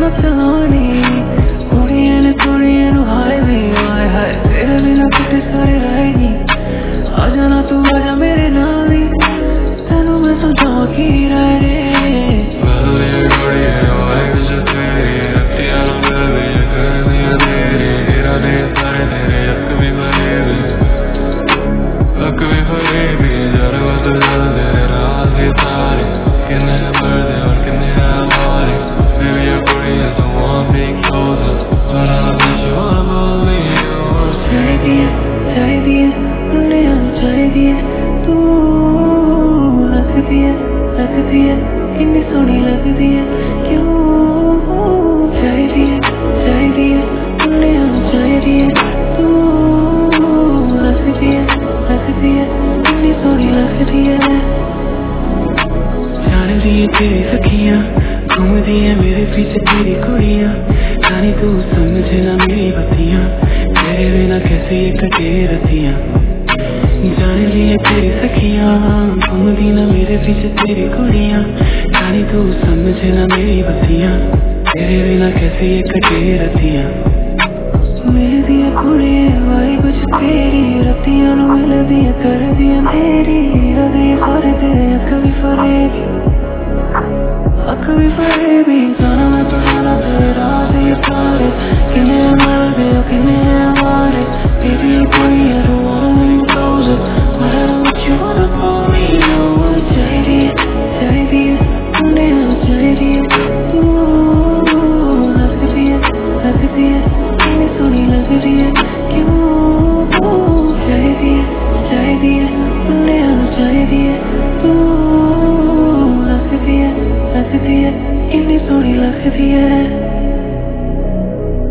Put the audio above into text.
चलानी कुड़ियां ने कुड़ियां नू हाय वे हाय हाय तेरे बिना किते सारे रहेगी आ जाना तू आजा मेरे नाल ही तेनू मैं समझावां की राय रे लगती है कितनी सोहनी लगती है क्यों चाहिदी है तुमने चाहिदी है तू लगती है कितनी सोहनी लगती है जाने दिए तेरी सखियां घूमती है मेरे पीछे तेरी कुड़ियां जानी तू समझे ना मेरी बत्तियां तेरे बिना कैसे ये कटे रतियां जाने लिए तेरी सखियां घूमती ना मेरे पीछे तेरी कुड़ियां जानी तू समझे ना मेरी बत्तियां तेरे बिना कैसे ये कटे रतियां मेरे दिया कुड़ियां वाई कुछ तेरी रतियां नू मिलदी कर दिया मेरी अगे सारे तेरे अख भी फरेबी जाना मैं तो जाना तेरे रात ये सारे किन्ने मर गए किन्ने हमारे तेरी कोई है तो इतनी सोहनी लगती है